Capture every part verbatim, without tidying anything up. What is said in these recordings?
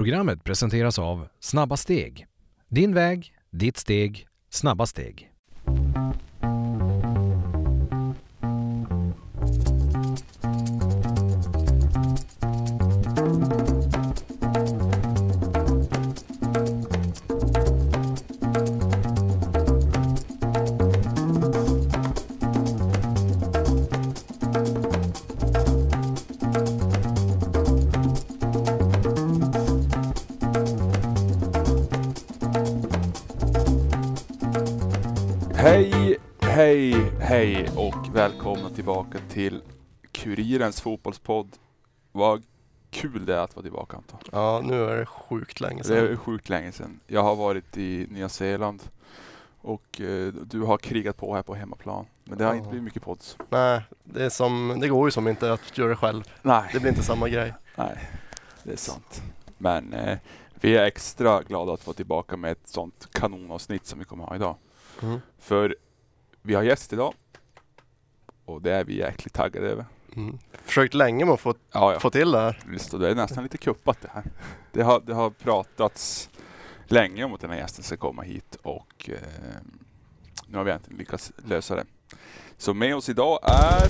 Programmet presenteras av Snabba Steg. Din väg, ditt steg, snabba steg. Hej, hej, hej och välkomna tillbaka till Kurirens fotbollspodd. Vad kul det är att vara tillbaka, Anton. Ja, nu är det sjukt länge sedan. Det är sjukt länge sedan. Jag har varit i Nya Zeeland och eh, du har krigat på här på hemmaplan. Men det har ja. inte blivit mycket pods. Nej, det, är som, det går ju som inte att göra det själv. Nej. Det blir inte samma grej. Nej, det är sant. Men eh, vi är extra glada att få tillbaka med ett sånt kanonavsnitt som vi kommer ha idag. Mm. För vi har gäst idag och det är vi jäkligt taggade över. Mm. Försökt länge med att få, Ja, ja. få till det här. Just det är nästan lite kuppat det här. Det har, det har pratats länge om att den här gästen ska komma hit och eh, nu har vi äntligen lyckats lösa det. Så med oss idag är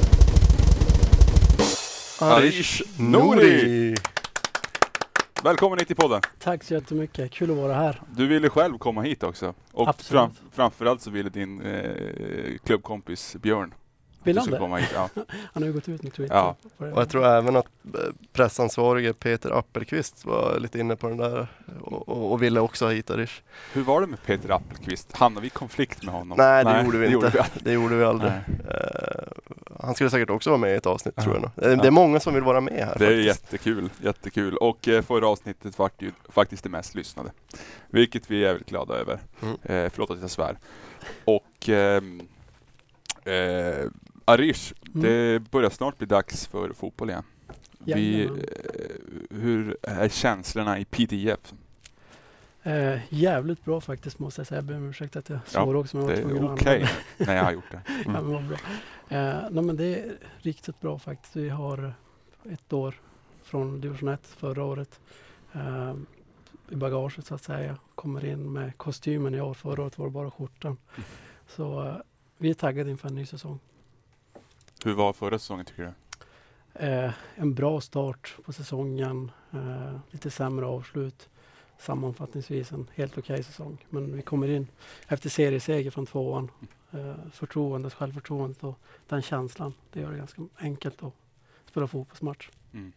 Arish Nouri. Välkommen hit till podden. Tack så jättemycket, kul att vara här. Du ville själv komma hit också. Och fram, framförallt så ville din eh, klubbkompis Björn Vill han det? komma hit. Ja. Han har ju gått ut med Twitter. Ja. Och jag tror även att pressansvarige Peter Appelqvist var lite inne på den där och, och, och ville också ha hit Arish. Hur var det med Peter Appelqvist? Hamnade vi i konflikt med honom? Nej, det Nej, gjorde vi det inte. Gjorde vi. Det gjorde vi aldrig. Uh, han skulle säkert också vara med i ett avsnitt, ja. tror jag. Det, det är många som vill vara med här. Det är faktiskt. jättekul, jättekul. Och eh, förra avsnittet var ju faktiskt det mest lyssnade. Vilket vi är väldigt glada över. Mm. Eh, förlåt att jag svär. Och eh, eh, Arish, mm. det börjar snart bli dags för fotboll igen. Vi, eh, hur är känslorna i P T F? Eh, jävligt bra faktiskt, måste jag säga. Jag ber om ursäkt att jag svår ja, också. Men det är okej okay. när jag har gjort det. Mm. Ja, men vad bra. Eh, nej, men det är riktigt bra faktiskt. Vi har ett år från division ett förra året eh, i bagaget så att säga. Kommer in med kostymen i år. Förra året var det bara skjortan. Mm. Så eh, vi är taggade inför en ny säsong. Hur var förra säsongen tycker du? Eh, en bra start på säsongen. Eh, lite sämre avslut. Sammanfattningsvis en helt okej okay säsong. Men vi kommer in efter serieseger från tvåan. Eh, förtroendet, självförtroendet och den känslan. Det gör det ganska enkelt att spela fotbollsmatch. Mm.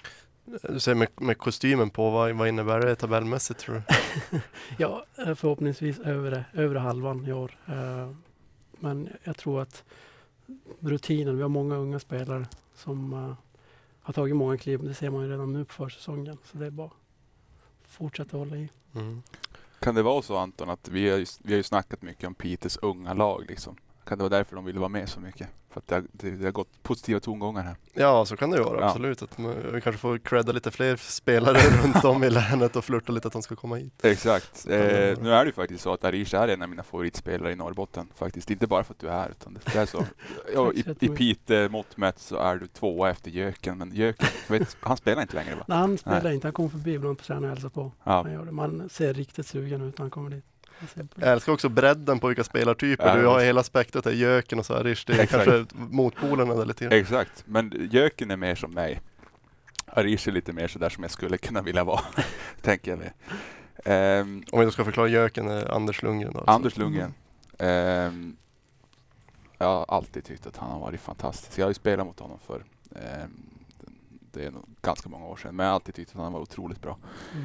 Du säger med, med kostymen på, vad, vad innebär det tabellmässigt tror du? Ja, förhoppningsvis övre, övre halvan i år. Eh, men jag tror att rutinen, vi har många unga spelare som uh, har tagit många kliv. Det ser man ju redan nu på försäsongen. Så det är bara fortsätta hålla i. Mm. Kan det vara så, Anton, att vi har ju, vi har ju snackat mycket om Peters unga lag liksom. Kan det vara därför de ville vara med så mycket? För att det har, det, det har gått positiva tongångar här. Ja, så kan det vara, ja. absolut. Att man, vi kanske får credda lite fler spelare runt om i länet och flirta lite att de ska komma hit. Exakt. Eh, nu är det ju faktiskt så att Arish är en av mina favoritspelare i Norrbotten. Faktiskt. Inte bara för att du är här, utan det är så. Ja, i, I Pite mått mätt så är du tvåa efter Jöken. Men Jöken, vet, han spelar inte längre va? Nej, han spelar Nej. inte. Han kommer förbi ibland på träning och hälsar på. Ja. Man, gör det. Man ser riktigt sugen ut när han kommer dit. Jag älskar också bredden på vilka spelartyper. Ja, du har hela spektrat där, Jöken och så Arish. Det är exakt. kanske motpolerna där lite. Exakt, men Jöken är mer som mig. Arish är lite mer så där som jag skulle kunna vilja vara, tänker jag mig. Um, Om jag ska förklara Jöken är Anders Lundgren då. Anders Lundgren. Mm. Um, jag har alltid tyckt att han har varit fantastisk. Jag har ju spelat mot honom för um, det är nog ganska många år sedan. Men jag har alltid tyckt att han var otroligt bra.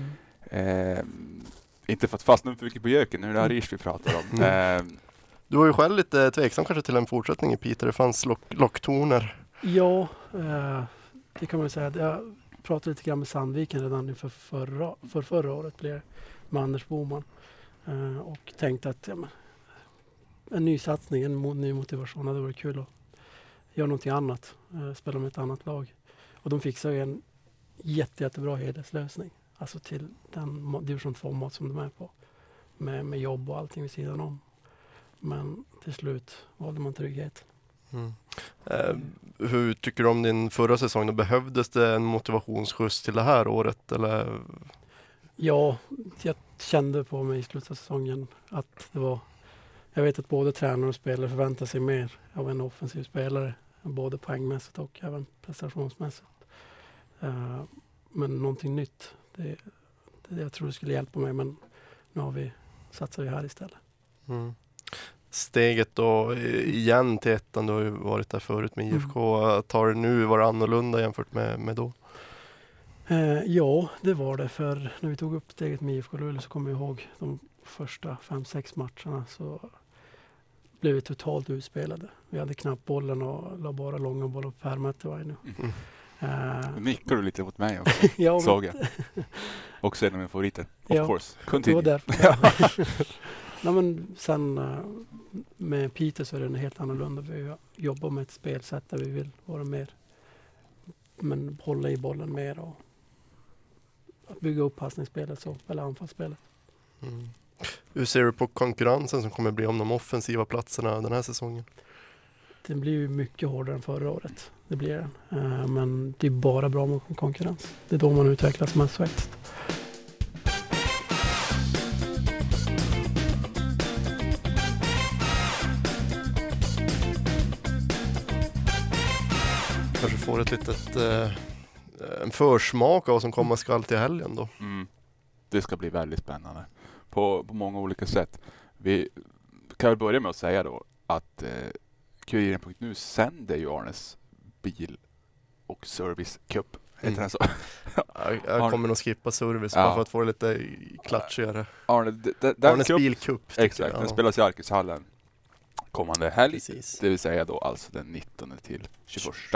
Mm. Um, Inte för att fastna för mycket på Jöken, nu är det Arish vi pratar om. Mm. Eh, du var ju själv lite tveksam kanske till en fortsättning i Peter. Det fanns lock- locktoner. Ja, eh, det kan man säga. Jag pratade lite grann med Sandviken redan för förra, för förra året blev med Anders Boman. Eh, och tänkte att ja, men, en ny satsning, en mo- ny motivation. Det vore kul att göra någonting annat. Eh, spela med ett annat lag. Och de fixade ju en jätte, jättebra helhetslösning. Alltså till den division två-mat som de är på. Med, med jobb och allting vid sidan om. Men till slut valde man trygghet. Mm. Eh, hur tycker du om din förra säsong? Då behövdes det en motivationsskjuts till det här året? Eller? Ja, jag kände på mig i slutet av säsongen att det var... Jag vet att både tränare och spelare förväntar sig mer av en offensiv spelare. Både poängmässigt och även prestationsmässigt. Uh, men någonting nytt. Det, det jag tror det skulle hjälpa mig, men nu har vi satsar vi här istället. Mm. Steget då igen till ettan, du har ju varit där förut med I F K. Mm. Tar det nu, var det annorlunda jämfört med, med då? Eh, ja, det var det. För när vi tog upp steget med I F K Luleå så kommer jag ihåg de första fem sex matcherna så blev vi totalt utspelade. Vi hade knappt bollen och la bara långa bollar på Per Mätterberg nu. Mm. Uh, nu nickar du lite mot mig också, ja, såg jag. Också en av mina favoriter, of ja, course. Continue. Det var därför. Nej, men sen uh, med Peter så är det helt annorlunda. Vi jobbar med ett spelsätt där vi vill vara mer, men hålla i bollen mer och att bygga upp passningsspelet så, eller anfallsspelet. Mm. Hur ser du på konkurrensen som kommer bli om de offensiva platserna den här säsongen? Det blir ju mycket hårdare än förra året. Det blir den. Uh, men det är bara bra med konkurrens. Det är då man utvecklas mest faktiskt. Kanske får ett litet eh, en försmak av vad som komma skall till helgen då. Mm. Det ska bli väldigt spännande på, på många olika sätt. Vi kan väl börja med att säga då att eh, Kuriren punkt nu sänder ju Arnes bil och service cup. Mm. Heter så? jag, jag kommer nog skippa service ja. bara för att få det lite klatschigare. Arne, d- d- den Arnes cup, bilcup. exakt, ja. den spelas i Arkeshallen kommande helg. Precis. Det vill säga då alltså den nittonde till tjugoförsta.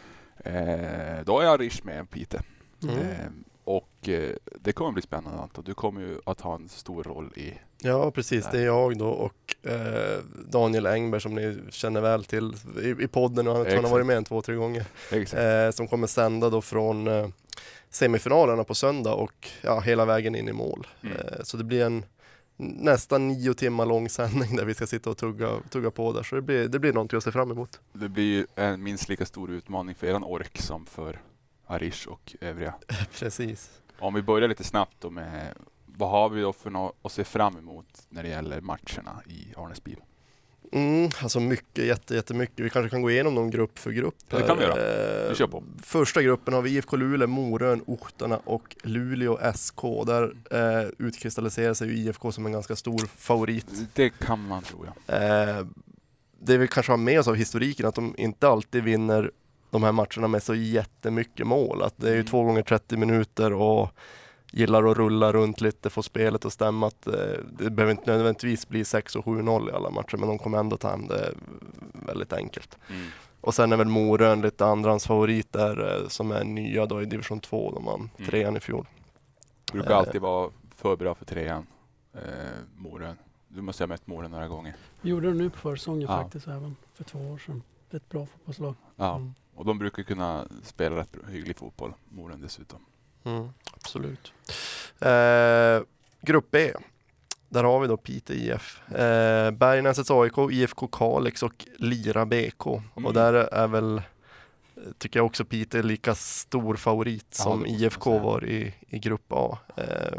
Eh, då är jag Rish med Peter. Mm. Eh, och eh, det kommer bli spännande, Anton. Du kommer ju att ha en stor roll i... Ja, precis. Det är jag då och eh, Daniel Engberg som ni känner väl till i, i podden. Och han har varit med en två, tre gånger. Eh, som kommer sända då från eh, semifinalerna på söndag och ja, hela vägen in i mål. Mm. Eh, så det blir en nästan nio timmar lång sändning där vi ska sitta och tugga, tugga på där. Så det blir, det blir någonting att se fram emot. Det blir en minst lika stor utmaning för eran ork som för Arish och övriga. Precis. Om vi börjar lite snabbt då med vad har vi då för något att se fram emot när det gäller matcherna i Arnes bil? Mm, alltså mycket, jätte, jättemycket. Vi kanske kan gå igenom dem grupp för grupp. Det kan vi göra. Vi kör på. Första gruppen har vi I F K Luleå, Morön, Ohtarna och Luleå S K. Där eh, utkristalliserar sig ju I F K som en ganska stor favorit. Det kan man tro, ja. Eh, det vi kanske har med oss av historiken att de inte alltid vinner de här matcherna med så jättemycket mål. Att det är ju mm. två gånger trettio minuter och gillar att rulla runt lite, få spelet att stämma. Att, eh, det behöver inte nödvändigtvis bli sex och sju noll i alla matcher, men de kommer ändå ta hem det väldigt enkelt. Mm. Och sen är väl Morön lite andrans favorit där eh, som är nya då i division två. De vann mm. trean i fjol. Brukar eh. alltid vara för bra för trean, eh, Morön. Du måste ha mött Morön några gånger. Vi gjorde det nu på försäsongen ja. faktiskt, även för två år sedan. Det är ett bra fotbollslag. Ja, mm. och de brukar kunna spela rätt hygglig fotboll, Morön dessutom. Mm, absolut. Eh, grupp B. Där har vi då Piteå I F. Eh, Bergnäsets A I K, I F K Kalix och Lira B K. Mm. Och där är väl, tycker jag också Piteå är lika stor favorit ja, som I F K var i, i grupp A. Eh,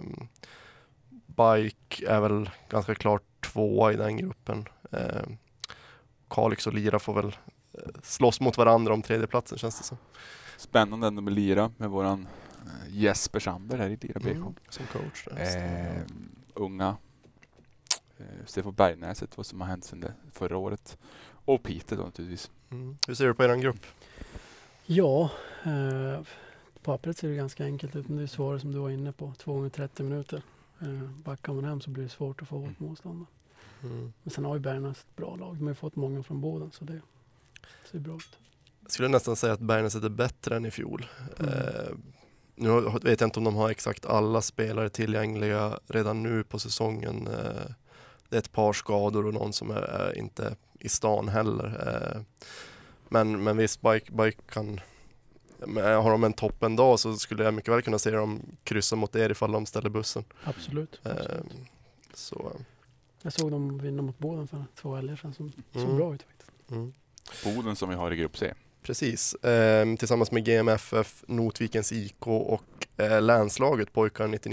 Bike är väl ganska klart tvåa i den gruppen. Eh, Kalix och Lira får väl slåss mot varandra om tredjeplatsen, känns det som. Spännande ändå med Lira, med våran Jesper Sandberg här i Lira B K. Mm, som coach. Eh, unga. Eh, Stefan Bergnäset, vad som har hänt sedan det förra året. Och Peter då naturligtvis. Mm. Hur ser du på er grupp? Ja, eh, på pappret ser det ganska enkelt ut, men det är svårare som du var inne på. två gånger trettio minuter. Eh, backar man hem så blir det svårt att få åt motståndaren. Mm. Men sen har ju Bergnäs ett bra lag. De har ju fått många från Boden, så det ser bra ut. Jag skulle nästan säga att Bergnäs är bättre än i fjol. Mm. Eh, nu vet jag inte om de har exakt alla spelare tillgängliga redan nu på säsongen. Eh, det är ett par skador och någon som är, är inte i stan heller. Eh, men, men visst, Bike, Bike kan... Har de en toppen dag så skulle jag mycket väl kunna se dem kryssa mot er ifall de ställer bussen. Absolut. absolut. Eh, så... Jag såg dem vinna mot Boden för två helger sedan som mm. såg bra ut faktiskt. Mm. Boden som vi har i grupp C. Precis. Eh, tillsammans med G M F F, Notvikens I K och eh, länslaget Pojkar nittionio.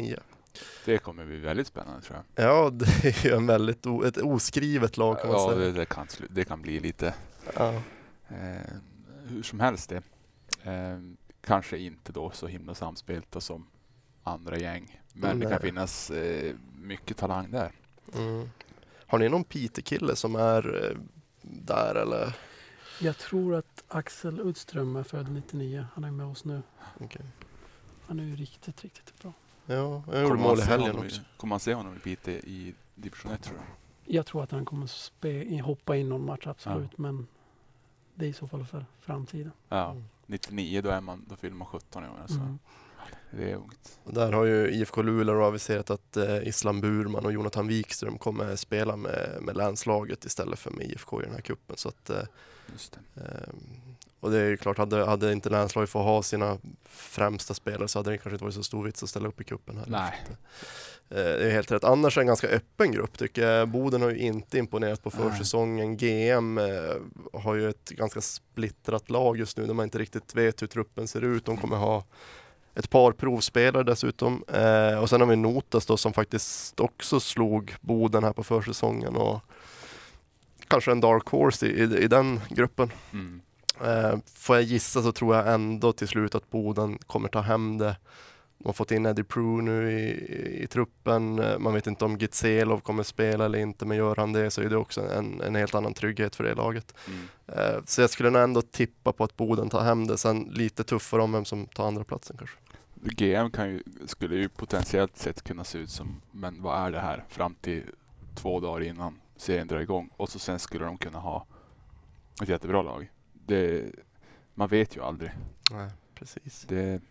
Det kommer bli väldigt spännande, tror jag. Ja, det är ju en väldigt o- ett oskrivet lag kan man Ja, säga. det, det, kan, slu- det kan bli lite Ja. eh, hur som helst det. Eh, kanske inte då så himla samspelta som andra gäng. Men det Nej. kan finnas eh, mycket talang där. Mm. Har ni någon Piteå-kille som är eh, där eller? Jag tror att Axel Udström är född nittionio. Han är med oss nu. Okay. Han är ju riktigt, riktigt bra. Ja, jag Kommer gjorde man mål i se helgen honom också. i- Kommer man se honom i Piteå i division ett, tror jag? Jag tror att han kommer spe- hoppa in någon match, absolut. Men det är i så fall för framtiden. Ja. Mm. nittionio, då, är man, då fyller man sjutton i år. Alltså. Mm. Det är ungt. Och där har ju I F K Luleå aviserat att eh, Islam Burman och Jonathan Wikström kommer spela med, med länslaget istället för med I F K i den här kuppen. Så att, eh, Just det. eh, och det är ju klart, hade, hade inte länslaget fått ha sina främsta spelare så hade det kanske inte varit så stor vits att ställa upp i kuppen här. Nej. Så att, eh, det är helt rätt. Annars är det en ganska öppen grupp tycker jag. Boden har ju inte imponerat på försäsongen. G M eh, har ju ett ganska splittrat lag just nu. De har inte riktigt vet hur truppen ser ut. De kommer ha ett par provspelare dessutom. Eh, och sen har vi Notas då som faktiskt också slog Boden här på försäsongen. Och kanske en dark horse i, i, i den gruppen. Mm. Eh, får jag gissa så tror jag ändå till slut att Boden kommer ta hem det. De har fått in Eddie Prue nu i, i, i truppen. Eh, Man vet inte om Gitzelov kommer spela eller inte, men gör han det så är det också en, en helt annan trygghet för det laget. Mm. Eh, så jag skulle nog ändå tippa på att Boden tar hem det. Sen lite tuffare om vem som tar andra platsen kanske. G M kan ju, skulle ju potentiellt sett kunna se ut som, men vad är det här? Fram till två dagar innan serien drar igång. Och så sen skulle de kunna ha ett jättebra lag. Det, man vet ju aldrig. Nej, precis. Det,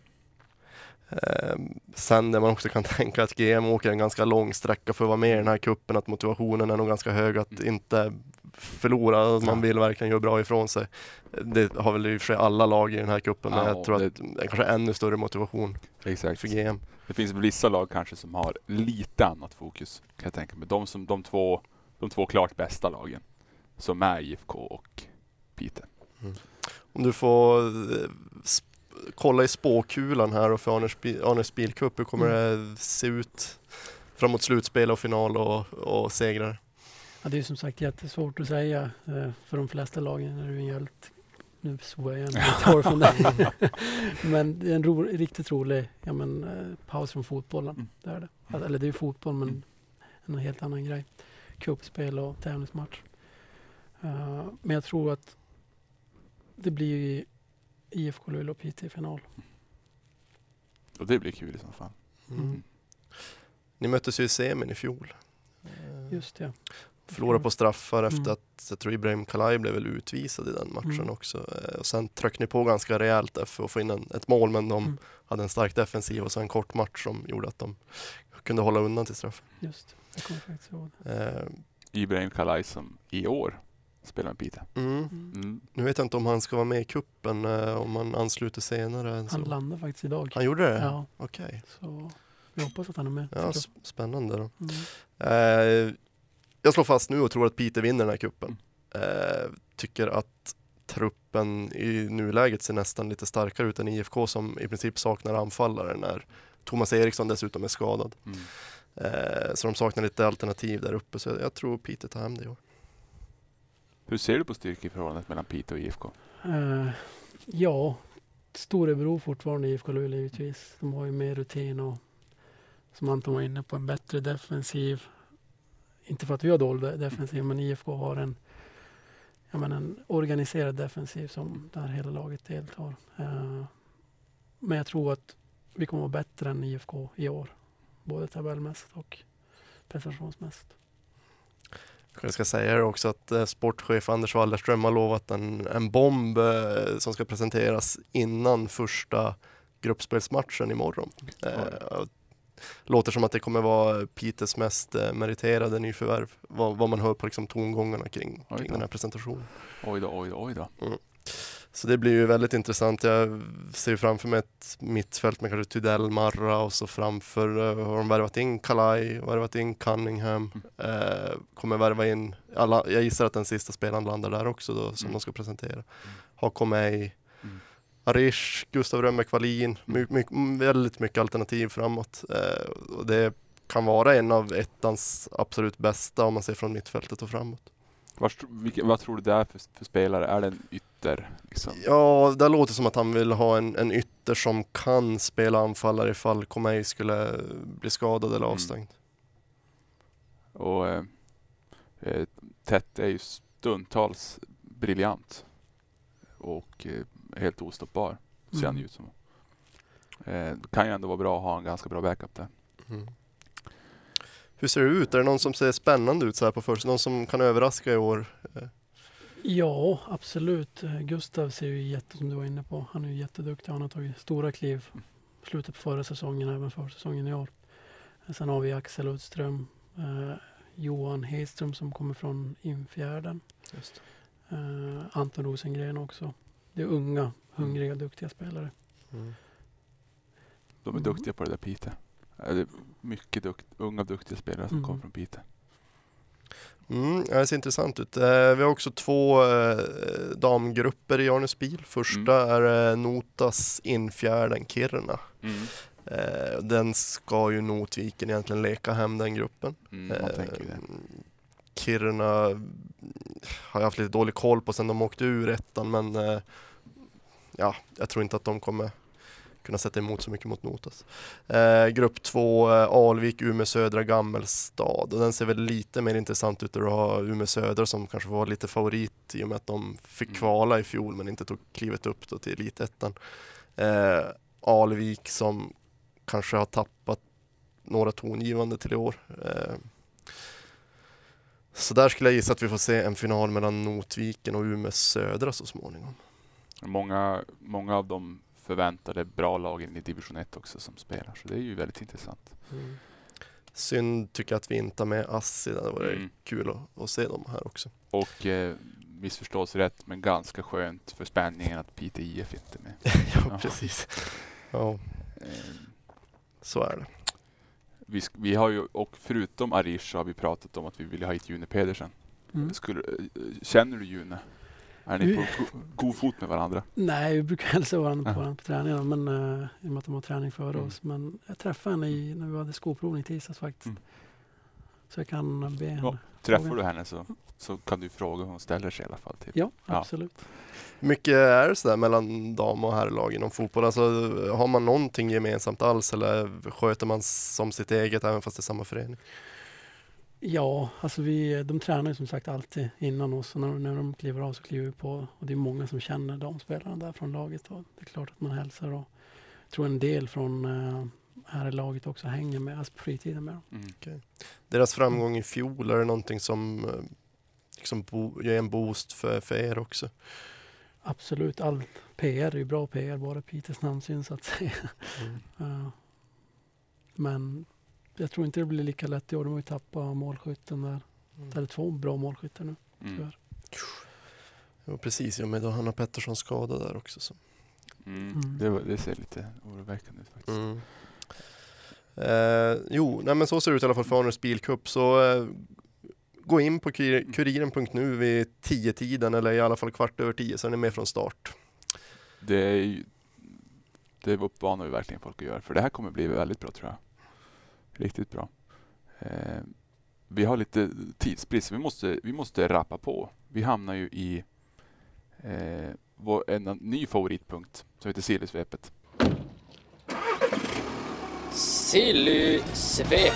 Eh, sen där man också kan tänka att G M åker en ganska lång sträcka för att vara med i den här kuppen, att motivationen är nog ganska hög att Mm. inte förlora, att man Ja. vill verkligen göra bra ifrån sig. Det har väl i och för sig alla lag i den här kuppen, men Ja, jag tror det- att det är kanske ännu större motivation exakt. för G M. Det finns vissa lag kanske som har lite annat fokus, kan jag tänka mig. De, som, de, två, de två klart bästa lagen som är I F K och Piteå. Om du får eh, sp- kolla i spåkulan här och för Arnes, Bil- Arnes Bilcup, hur kommer det se ut framåt slutspel och final och, och segrar? Ja, det är som sagt jättesvårt att säga. Eh, För de flesta lagen är det ju helt... Nu såg jag igen lite hår från det. Men det är en ro, riktigt rolig ja, men, eh, paus från fotbollen. Mm. Det är det. Alltså, eller det är ju fotboll, men Mm. en helt annan grej. Cupspel och tävlingsmatch. Eh, men jag tror att det blir ju I F K Luleå och Piteå i final. Och det blir kul i så fall. Mm. Ni möttes ju i semin i fjol. Eh, Just det. Förlorade på straffar efter Mm. att jag tror Ibrahim Kalaj blev väl utvisad i den matchen Mm. också. Eh, Och sen tryckte ni på ganska rejält där för att få in en, ett mål, men de Mm. hade en stark defensiv och så en kort match som gjorde att de kunde hålla undan till straff. Just jag kommer faktiskt ihåg det. Eh, Ibrahim Kalaj som i år spelar med Piteå. mm. Mm. Mm. Nu vet jag inte om han ska vara med i kuppen, eh, om han ansluter senare. än Han så. landar faktiskt idag. Han gjorde det? Ja, Okej. så vi hoppas att han är med. Ja, såklart. sp- spännande då. Mm. Eh, jag slår fast nu och tror att Piteå vinner den här kuppen. Eh, tycker att truppen i nuläget ser nästan lite starkare ut än I F K som i princip saknar anfallare när Thomas Eriksson dessutom är skadad. Mm. Eh, så de saknar lite alternativ där uppe, så jag, jag tror Piteå tar hem det i år. Hur ser du på styrkeförhållandet mellan Piteå och I F K? Eh, ja, Storebro fortfarande I F K Luleå givetvis. De har ju mer rutin och som Anton var inne på, en bättre defensiv. Inte för att vi har dålig de- defensiv, men I F K har en, jag menar, en organiserad defensiv som där hela laget deltar. Eh, men jag tror att vi kommer vara bättre än I F K i år. Både tabellmässigt och prestationsmässigt. Jag ska säga det också att eh, sportchef Anders Wallerström har lovat en, en bomb eh, som ska presenteras innan första gruppspelsmatchen imorgon. Eh, låter som att det kommer vara Piteås mest eh, meriterade nyförvärv, vad, vad man hör på liksom, tongångarna kring, Oj kring då. den här presentationen. Oj då, oj då, oj då. Så det blir ju väldigt intressant. Jag ser ju framför mig ett mittfält med kanske Tydell, Marra och så framför uh, har de värvat in Kalaj, värvat in Cunningham, uh, kommer värva in, alla, jag gissar att den sista spelaren landar där också då, som Mm. de ska presentera. Har Komei, Mm. Arish, Gustav Rönnbäck Wallin, my, my, väldigt mycket alternativ framåt. Eh, och det kan vara en av ettans absolut bästa om man ser från mittfältet och framåt. Vad, vilka, vad tror du det är för, för spelare? Är det en ytter? Liksom? Ja, det låter som att han vill ha en, en ytter som kan spela anfallare ifall Comey skulle bli skadad eller avstängd. Mm. Och eh, eh, Tätt är ju stundtals briljant och eh, helt ostoppbar, ser Mm. han ut som. Eh, det kan ju ändå vara bra att ha en ganska bra backup där. Mm. Hur ser det ut? Är det någon som ser spännande ut så här på först? Någon som kan överraska i år? Ja, absolut. Gustav ser ju jätte, som du var inne på, han är ju jätteduktig. Han har tagit stora kliv slutet på förra säsongen, även för säsongen i år. Sen har vi Axel Udström, eh, Johan Hedström som kommer från Infjärden. Just. Eh, Anton Rosengren också. Det är unga, hungriga, duktiga spelare. Mm. De är Mm. duktiga på det där Piteå. Eh, det är mycket dukt, unga duktiga spelare som Mm. kommer från Piteå. Mm, det ser intressant ut. Eh, vi har också två eh, damgrupper i Arnes bil. Första Mm. är eh, Notas Infjärden Kiruna. Mm. Eh, den ska ju Notviken egentligen leka hem, den gruppen. Mm, man Eh, tänker ju det. Kiruna har jag haft lite dålig koll på sen de åkte ur ettan, men eh, ja, jag tror inte att de kommer kunna sätta emot så mycket mot Notas. Eh, grupp två, eh, Alvik, Umeå Södra, Gammelstad. Och den ser väl lite mer intressant ut, där du har Umeå Södra som kanske var lite favorit i och med att de fick Mm. kvala i fjol men inte tog klivet upp då till elitettan. Eh, Alvik som kanske har tappat några tongivande till i år. Eh, så där skulle jag gissa att vi får se en final mellan Notviken och Umeå Södra så småningom. Många, många av de förväntade bra lagen i division ett också som spelar, så det är ju väldigt intressant. Mm. Synd tycker jag att vi inte har med Assi. Det var Mm. kul att, att se dem här också. Och eh, missförstås rätt, men ganska skönt för spänningen att Piteå I F inte är med. ja, Ja. precis. Ja, Eh, så är det. vi, sk- vi har ju, och förutom Arish har vi pratat om att vi vill ha hit June Pedersen. Mm. Skulle, eh, känner du June? Är ni Vi- på go- god fot med varandra? Nej, vi brukar hälsa varandra på, Ja. varandra på träningarna, men uh, i och med att de har träning före Mm. oss. Men jag träffade henne i, när vi hade skoprovning i tisdags faktiskt. Mm. Så jag kan be henne. Ja. Träffar Fråga. du henne så, så kan du fråga hur hon ställer sig i alla fall till. Ja, Ja. absolut. Mycket är det sådär mellan dam- och herrlag inom fotboll. Alltså, har man någonting gemensamt alls eller sköter man som sitt eget även fast det är samma förening? Ja, alltså vi, de tränar ju som sagt alltid innan oss. Och när, när de kliver av så kliver vi på. Och det är många som känner de spelarna där från laget. Och det är klart att man hälsar. Och jag tror en del från uh, här i laget också hänger med, alltså på fritiden med dem. Mm. Deras framgång i fjol, är det någonting som eh, liksom bo- ger en boost för, för er också? Absolut, all P R är ju bra P R, bara Peters namn syns så att säga. Mm. Uh, men jag tror inte det blir lika lätt i år. De har ju tappat målskytten där. Det är två bra målskyttar nu. Mm. Tyvärr. Ja, precis. Ja, men då Hanna Pettersson skadad där också. Så. Mm. Mm. Det, var- det ser lite oroväckande ut faktiskt. Mm. Eh, jo, nej, men så ser det ut i alla fall för Arnes Bilcup. Så eh, gå in på kur- kuriren punkt nu vid tio-tiden eller i alla fall kvart över tio så är ni med från start. Det är ju, det uppmanar vi verkligen folk att göra, för det här kommer bli väldigt bra tror jag. Riktigt bra. Eh, vi har lite tidsbrist, vi måste, vi måste rappa på. Vi hamnar ju i eh, vår, en, en ny favoritpunkt som heter Sillysvepet. Sillysvep.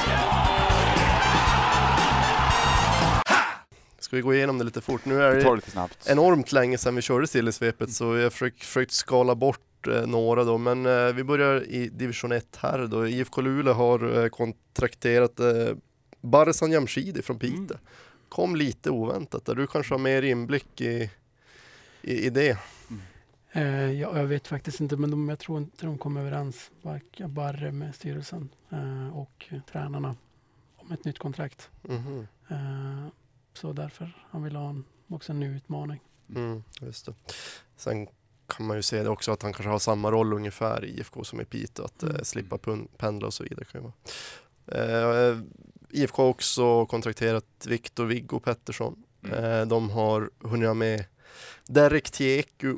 Ska vi gå igenom det lite fort? Nu är Vi tar det det lite snabbt. enormt länge sedan vi körde Sillysvepet så jag har försökt, försökt skala bort eh, några då. Men eh, vi börjar i division ett här då. I F K Luleå har eh, kontrakterat eh, Barsan Jamshidi från Piteå. Mm. Kom lite oväntat där. Du kanske har mer inblick i, i, i det. Eh, ja, jag vet faktiskt inte, men de, jag tror inte de kom överens, varken Barre med styrelsen eh, och eh, tränarna, om ett nytt kontrakt. Mhm. Eh, så därför han vill ha en, också en ny utmaning. Mm, just det. Sen kan man ju se det också att han kanske har samma roll ungefär i I F K som i Piteå, att eh, Mm. slippa pun- pendla och så vidare. Kan ju vara. Eh, I F K har också kontrakterat Viktor Viggo Pettersson. Mm. Eh, de har hunnit med Derek Tieku och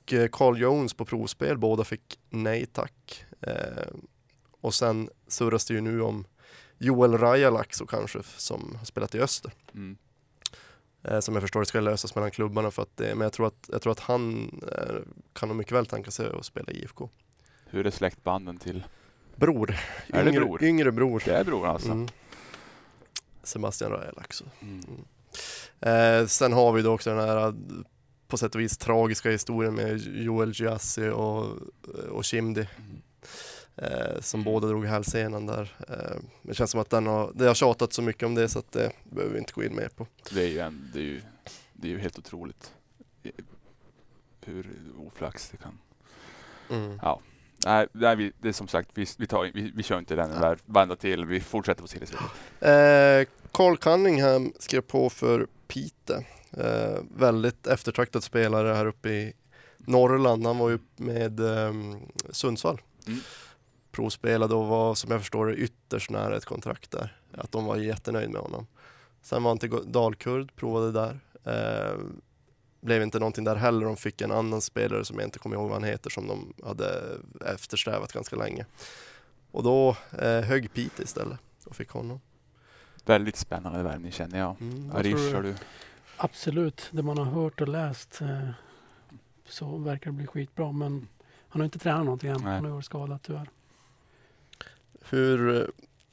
och eh, Carl Jones på provspel, båda fick nej tack. Eh, och sen surras det ju nu om Joel Rajalaxo kanske, som har spelat i Öster. Mm. Eh, som jag förstår det ska lösas mellan klubbarna, för att det, men jag tror att, jag tror att han eh, kan nog mycket väl tänka sig att spela i I F K. Hur är släktbanden till? Bror. Är yngre, det bror? Yngre bror. Det är bror alltså. Mm. Sebastian Rajalaxo. Mm. Eh, sen har vi då också den här på sätt och vis tragiska historien med Joel Giassi och, och Chimdi. Mm. Eh, som båda drog hälsenan där. Eh, det känns som att den har, det har tjatat så mycket om det, så att det behöver vi inte gå in mer på. Det är ju, en, det är ju, det är ju helt otroligt hur oflax det kan. Mm. Ja. Nej, nej vi, det är som sagt, vi, vi, tar, vi, vi kör inte den där banda till. Vi fortsätter på Silles. Eh, Carl Cunningham skrev på för Pite. Eh, väldigt eftertraktad spelare här uppe i Norrland. Han var ju med eh, Sundsvall. Mm. Provspelade och var, som jag förstår det, ytterst nära ett kontrakt där. Att de var jättenöjd med honom. Sen var han till Dalkurd, provade där. Eh, blev inte någonting där heller. De fick en annan spelare som jag inte kommer ihåg vad han heter, som de hade eftersträvat ganska länge. Och då eh, högg Pite istället och fick honom. Väldigt spännande värvning känner jag. Mm, Arish, har du? Absolut, det man har hört och läst eh, så verkar det bli skitbra, men han har inte tränat någonting än. Nej. Han har varit skadad tyvärr. Hur,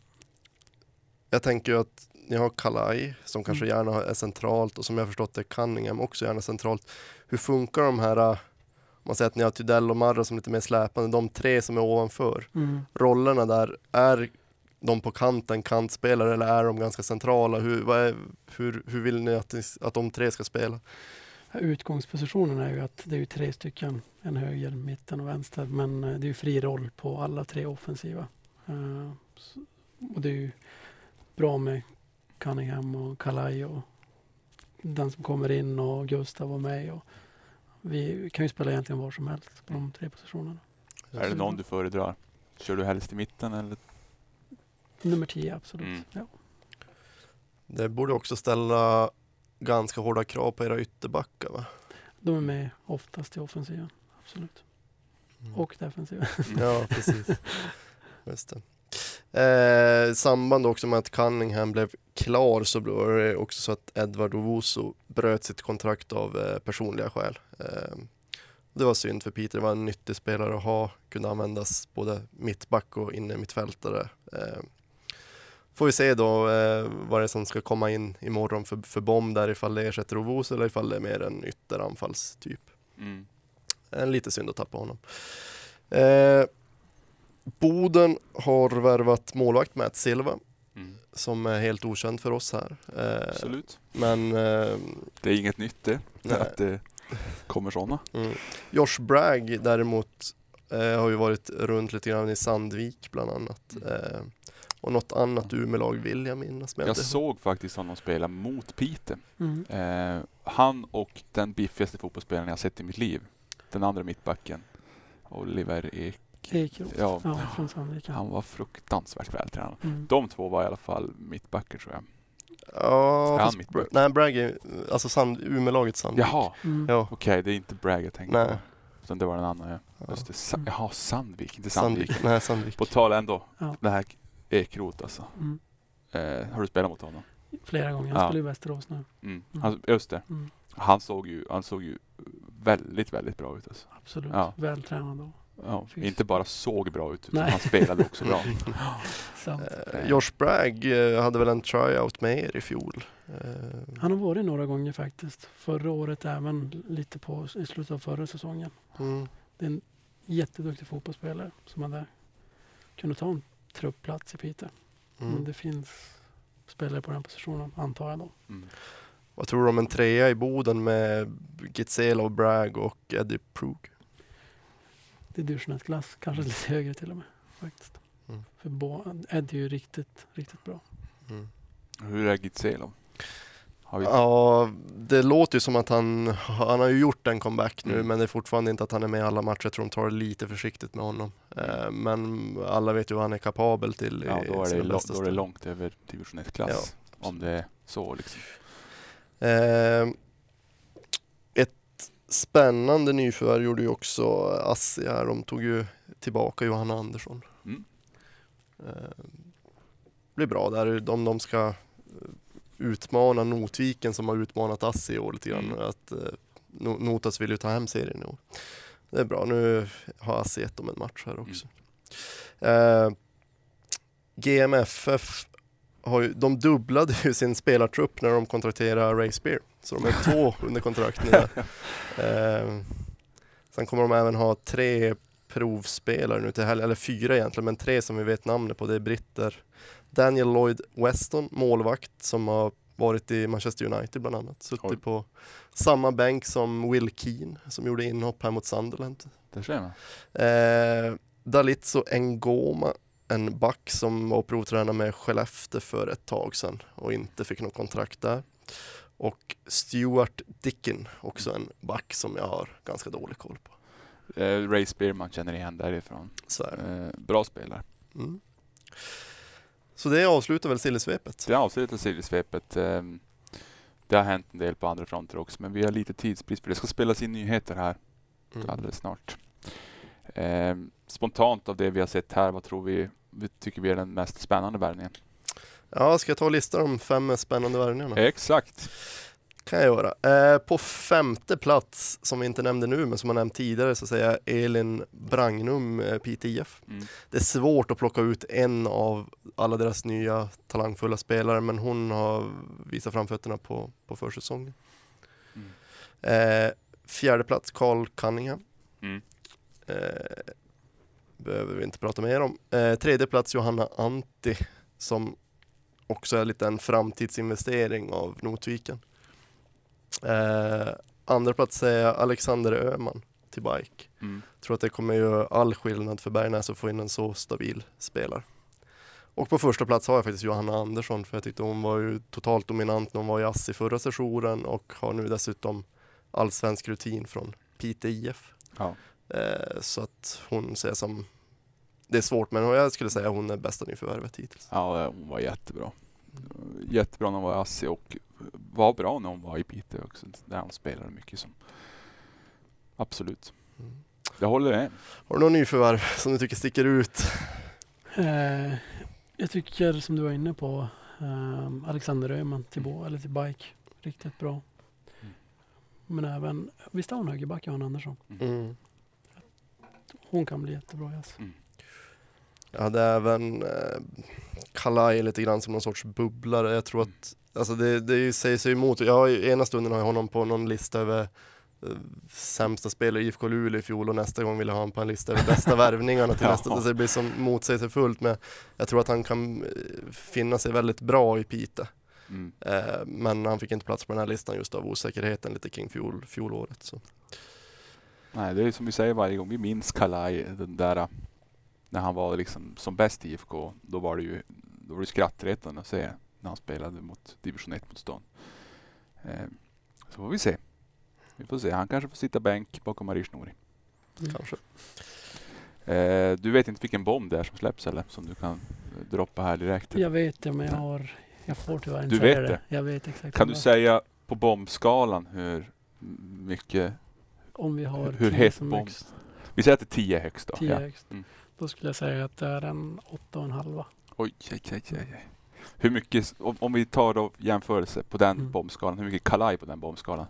jag tänker ju att ni har Kalaj som kanske Mm. gärna är centralt, och som jag förstått det Cunningham också gärna centralt. Hur funkar de här, om man säger att ni har Tydell och Marra som lite mer släpande, de tre som är ovanför, Mm. rollerna där, är de på kanten kantspelare eller är de ganska centrala? Hur, vad är, hur, hur vill ni att, att de tre ska spela? Utgångspositionen är ju att det är ju tre stycken, en höger, mitten och vänster, men eh, det är ju fri roll på alla tre offensiva. Eh, så, och det är ju bra med Cunningham och Kalaj och den som kommer in och Gustav och mig. Och vi kan ju spela egentligen var som helst på de tre positionerna. Är det någon du föredrar? Kör du helst i mitten eller? Nummer tio, absolut. Mm. Ja. Det borde också ställa ganska hårda krav på era ytterbackar, va? De är med oftast i offensiven, absolut. Och defensiven. Ja, precis. Just det. Eh, samband också med att Cunningham blev klar, så blev det också så att Edvard Ovoso bröt sitt kontrakt av eh, personliga skäl. Eh, det var synd för Peter, det var en nyttig spelare att ha, kunde användas både mittback och inne mittfältare. Eh, får vi se då eh, vad det är som ska komma in imorgon för, för bomb där, ifall det ersätter Ovoso eller ifall det är mer en ytteranfallstyp. Mm. En lite synd att tappa honom. Eh, Boden har värvat målvakt Matt Silva, Mm. som är helt okänd för oss här. Eh, Absolut. men eh, Det är inget nytt det, Nej. att det kommer sådana. mm. Josh Bragg däremot eh, har ju varit runt lite grann i Sandvik bland annat. Mm. Eh, och något annat Umeå-lag vill jag minnas. Men Jag det- såg faktiskt honom spela mot Pite. Mm. Eh, han och den biffigaste fotbollsspelaren jag sett i mitt liv. Den andra mittbacken. Oliver Ek. Ekroth. Ja, Ja, från Sandviken. han var fruktansvärt vältränad. Mm. De två var i alla fall mittbackar tror jag. Ja, Är han fast mittback? Bra- nej, Bragg är alltså Sand, Umeå-laget Sandvik. Jaha, Mm. Ja, okej, det är inte Bragg jag tänkte Nej. på. Utan det var den andra. Ja. ja. Just det. Sa- Mm. Jaha, Sandvik, inte Sandvik. Sandvik. Nej, Sandvik. På tal ändå, Ja. det här Ekroth alltså. Mm. Eh, har du spelat mot honom? Flera gånger. Han Ja. spelar i Västerås nu. Mm. Mm. Han, just det. Mm. Han såg ju, han såg ju väldigt, väldigt bra ut alltså. Absolut. Ja. Vältränad och Ja, Fys. inte bara såg bra ut utan Nej. han spelade också bra. sant. Eh, Josh Bragg eh, hade väl en tryout med er i fjol. Eh, Han har varit några gånger faktiskt. Förra året även lite på i slutet av förra säsongen. mm. Det är en jätteduktig fotbollsspelare som hade kunnat ta en truppplats i Piteå. Mm. Men det finns spelare på den positionen, antar jag då. Mm. Vad tror du om en trea i Boden med Gizela och Bragg och Eddie Prug? Det är division ett-klass, kanske lite högre till och med. Faktiskt. Mm. För Bo- Ed är ju riktigt, riktigt bra. Mm. Hur är Gizelo? Har vi... Ja, det låter ju som att han, han har ju gjort en comeback nu, Mm. men det är fortfarande inte att han är med i alla matcher. Jag tror de tar det lite försiktigt med honom. Eh, men alla vet ju vad han är kapabel till i Ja, då är det, sina lo- bästa då är det stund. långt över division ett-klass. Om det är så liksom. Eh, ett Spännande nyförvärv gjorde ju också Assi här. De tog ju tillbaka Johanna Andersson. Mm. Eh, blir bra där. De, de ska utmana Notviken som har utmanat Assi i år lite grann. Mm. Att, eh, Notas vill ju ta hem serien nu. Det är bra. Nu har Assi gett dem en match här också. Mm. Eh, G M F F har ju, de dubblade ju sin spelartrupp när de kontrakterade Ray Spear. Så de är två under kontrakt nu. Eh, sen kommer de även ha tre provspelare nu till helgen, eller fyra egentligen, men tre som vi vet namnet på. Det är britter. Daniel Lloyd Weston, målvakt som har varit i Manchester United bland annat. Suttit Oj. på samma bänk som Will Keane som gjorde inhopp här mot Sunderland. Det ser man. Eh, Dalitso Ngoma, en back som var provtränare med Skellefteå för ett tag sedan och inte fick något kontrakt där. Och Stuart Dickin, också en back som jag har ganska dålig koll på. Eh, Ray Spearman känner igen därifrån. Så eh, bra spelare. Mm. Så det avslutar väl Sillesvepet? Det avslutar Sillesvepet. Eh, det har hänt en del på andra fronter också, men vi har lite tidsbrist för det ska spelas in nyheter här mm. alldeles snart. Eh, spontant av det vi har sett här, vad tror vi, vi tycker vi är den mest spännande värvningen? Ja, ska jag ta och lista de fem mest spännande värvningarna? Exakt. Kan jag göra. Eh, på femte plats, som vi inte nämnde nu men som jag nämnt tidigare, så säger jag Elin Brangnum, eh, P T I F. Mm. Det är svårt att plocka ut en av alla deras nya talangfulla spelare, men hon har visat framfötterna på, på försäsongen. Mm. Eh, fjärde plats, Carl Cunningham. Mm. Eh, behöver vi inte prata mer om. Eh, tredje plats, Johanna Antti, som också är lite en framtidsinvestering av Notviken. Eh, andra plats är Alexander Öhman till Bike. Mm. Tror att det kommer göra all skillnad för Bergnäs att få in en så stabil spelare. Och på första plats har jag faktiskt Johanna Andersson, för jag tyckte hon var ju totalt dominant när hon var i Assi förra sessionen och har nu dessutom allsvensk rutin från P T I F. Ja. Eh, så att hon ser som, det är svårt, men jag skulle säga att hon är bästa nyförvärvet hittills. Ja, hon var jättebra. Jättebra när hon var i Assi och var bra när hon var i Piteå också, där hon spelade mycket som. Absolut. Mm. Jag håller det. Har du någon nyförvärv som du tycker sticker ut? Eh, jag tycker, som du var inne på, eh, Alexander Öhman till, bo, eller till Bike. Riktigt bra. Mm. Men även, visst har hon högerback, Johan Andersson? Mm. Hon kan bli jättebra. Yes. Mm. Jag hade även eh, Kalaj lite grann som någon sorts bubblare. Jag tror att, alltså det, det säger sig emot. Jag har, ena stunden har jag honom på någon lista över eh, sämsta spelare i I F K Luleå i fjol, och nästa gång vill jag ha honom på en lista över bästa värvningarna till nästa. Alltså det blir som motsägelsefullt, men jag tror att han kan finna sig väldigt bra i Piteå. Mm. Eh, men han fick inte plats på den här listan just av osäkerheten lite kring fjol, fjolåret. Så. Nej, det är som vi säger varje gång. Vi minns Kalaj, den där när han var liksom som bäst i I F K, då var det ju då var det skrattretande att se när han spelade mot division ett-motstånd. Eh, så får vi se. Vi får se. Han kanske får sitta bänk bakom Marie Snori. Mm. Kanske. Eh, du vet inte vilken bomb det är som släpps eller som du kan eh, droppa här direkt? Jag vet det, men jag har jag får tyvärr inte du säga vet det. det. Jag vet exakt. Kan du säga på bombskalan hur mycket, om vi har hur het bomb? Högst. Vi säger att det är tio högst då. tio ja. högst. Mm. Då skulle jag säga att det är en åtta och en halva. Oj, oj, oj, oj. Hur mycket, om, om vi tar då jämförelse på den mm. bombskalan, hur mycket Kalaj på den bombskalan?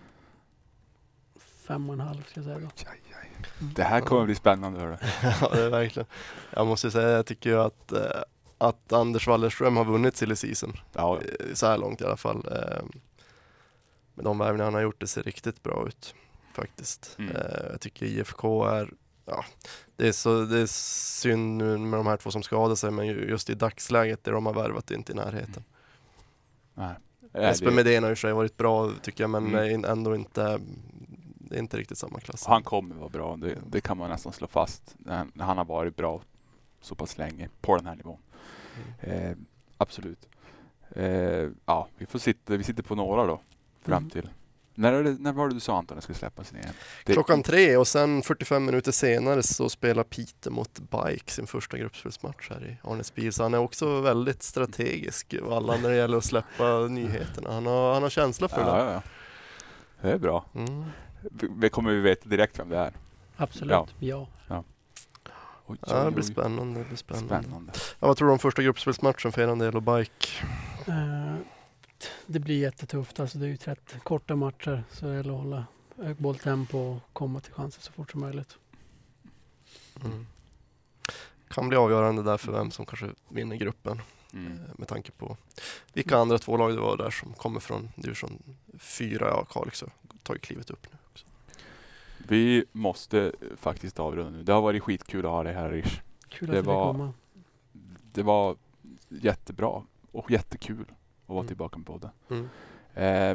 Fem och en halv ska jag säga då. Oj, oj, oj. Mm. Det här kommer att bli spännande. Hörde. Ja, det är verkligen. Jag måste säga, jag tycker ju att, äh, att Anders Wallerström har vunnit silly season. Ja. Så här långt i alla fall. Äh, med de värvningar han har gjort, det ser riktigt bra ut faktiskt. Mm. Äh, jag tycker I F K är, ja, det är, så, det är synd nu med de här två som skadar sig, men just i dagsläget där de har värvat inte i närheten. Mm. Nej. Espen Medén har ju sig varit bra tycker jag, men mm. ändå inte, det är inte riktigt samma klass. Han kommer vara bra, det, det kan man nästan slå fast. Han, han har varit bra så pass länge på den här nivån. Mm. Eh, absolut. Eh, ja, vi får sitta, vi sitter på några då fram mm. till. När, är det, när var det du sa Anton att det skulle släppas igen? Det Klockan tre och sen fyrtiofem minuter senare så spelar Piteå mot Bike sin första gruppspelsmatch här i Arnäsbil. Så han är också väldigt strategisk alla när det gäller att släppa nyheterna. Han har, han har känsla för ja, det. Ja, ja. Det är bra. Mm. vi kommer vi veta direkt vem det är. Absolut, Ja. ja. ja. Oj, Ja, det oj, blir oj. spännande. Det blir spännande. Spännande. Ja, vad tror du om första gruppspelsmatchen för eran del och Bike? Eh, t- det blir jättetufft. Alltså det är ju trettio korta matcher, så det gäller att hålla hög bolltempo och komma till chanser så fort som möjligt. Mm. Kan bli avgörande där för vem som kanske vinner gruppen. Mm. eh, Med tanke på vilka andra två lag det var där som kommer från division fyra. Ja, Kalix har tagit klivet upp nu också. Vi måste faktiskt avrunda nu. Det har varit skitkul att ha dig här, Rish. Kul Det att du fick var- komma. Det var jättebra och jättekul att vara Mm. tillbaka med podden. Mm. Eh,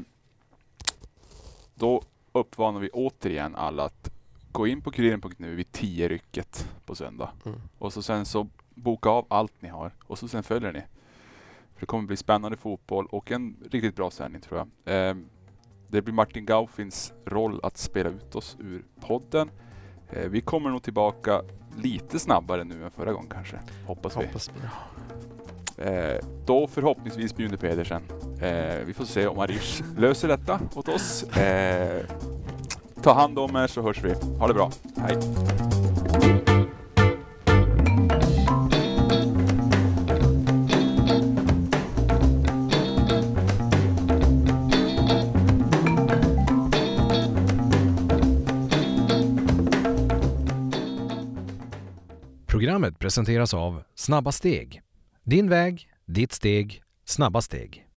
då uppmanar vi återigen alla att gå in på kuriren punkt nu vid tio rycket på söndag. Mm. Och så sen så boka av allt ni har och så sen följer ni. För det kommer bli spännande fotboll och en riktigt bra sändning tror jag. Eh, det blir Martin Gaufins roll att spela ut oss ur podden. Eh, vi kommer nog tillbaka lite snabbare nu än förra gången kanske. Hoppas vi. Hoppas på det. Eh, då förhoppningsvis Bjune Pedersen. Eh, vi får se om Arish löser detta åt oss. Eh, ta hand om er så hörs vi. Ha det bra. Hej. Programmet presenteras av Snabba Steg. Din väg, ditt steg, snabba steg.